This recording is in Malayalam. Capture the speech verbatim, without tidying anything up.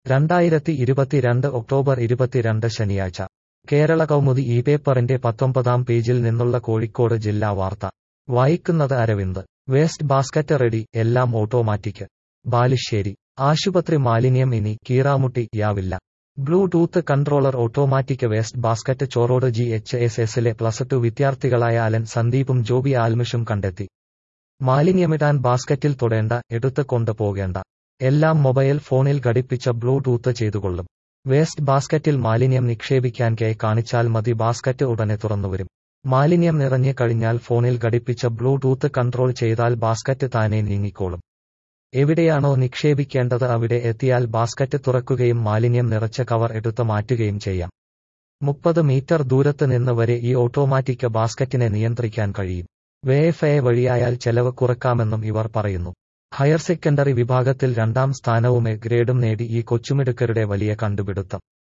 രണ്ടായിരത്തി ഇരുപത്തിരണ്ട് ഒക്ടോബർ ഇരുപത്തിരണ്ട് ശനിയാഴ്ച കേരള കൗമുദി ഈ പേപ്പറിന്റെ പത്തൊമ്പതാം പേജിൽ നിന്നുള്ള കോഴിക്കോട് ജില്ലാ വാർത്ത വായിക്കുന്നത് അരവിന്ദ്. വേസ്റ്റ് ബാസ്ക്കറ്റ് റെഡി, എല്ലാം ഓട്ടോമാറ്റിക്. ബാലുശ്ശേരി. ആശുപത്രി മാലിന്യം ഇനി കീറാമുട്ടി യാവില്ല. Bluetooth controller automatic waste basket Chorode G H S എസിലെ പ്ലസ് ടു വിദ്യാർത്ഥികളായ അലൻ സന്ദീപും ജോബി ആൽമിഷും കണ്ടെത്തി. മാലിന്യമിടാൻ ബാസ്ക്കറ്റിൽ തൊടേണ്ട, എടുത്ത് കൊണ്ട് പോകേണ്ട. എല്ലാം മൊബൈൽ ഫോണിൽ ഘടിപ്പിച്ച ബ്ലൂടൂത്ത് ചെയ്തുകൊള്ളും. വേസ്റ്റ് ബാസ്ക്കറ്റിൽ മാലിന്യം നിക്ഷേപിക്കാൻ കെ കാണിച്ചാൽ മതി, ബാസ്ക്കറ്റ് ഉടനെ തുറന്നുവരും. മാലിന്യം നിറഞ്ഞു കഴിഞ്ഞാൽ ഫോണിൽ ഘടിപ്പിച്ച ബ്ലൂടൂത്ത് കൺട്രോൾ ചെയ്താൽ ബാസ്ക്കറ്റ് താനെ നീങ്ങിക്കോളും. എവിടെയാണോ നിക്ഷേപിക്കേണ്ടത് അവിടെ എത്തിയാൽ ബാസ്ക്കറ്റ് തുറക്കുകയും മാലിന്യം നിറച്ച കവർ എടുത്ത് മാറ്റുകയും ചെയ്യാം. മുപ്പത് മീറ്റർ ദൂരത്ത് നിന്ന് വരെ ഈ ഓട്ടോമാറ്റിക് ബാസ്ക്കറ്റിനെ നിയന്ത്രിക്കാൻ കഴിയും. വൈഫൈ വഴിയായാൽ ചെലവ് കുറക്കാമെന്നും ഇവർ പറയുന്നു. ഹയർ സെക്കൻഡറി വിഭാഗത്തിൽ രണ്ടാം സ്ഥാനവും എ ഗ്രേഡും നേടി ഈ കൊച്ചുമിടുക്കരുടെ വലിയ കണ്ടുപിടുത്തം.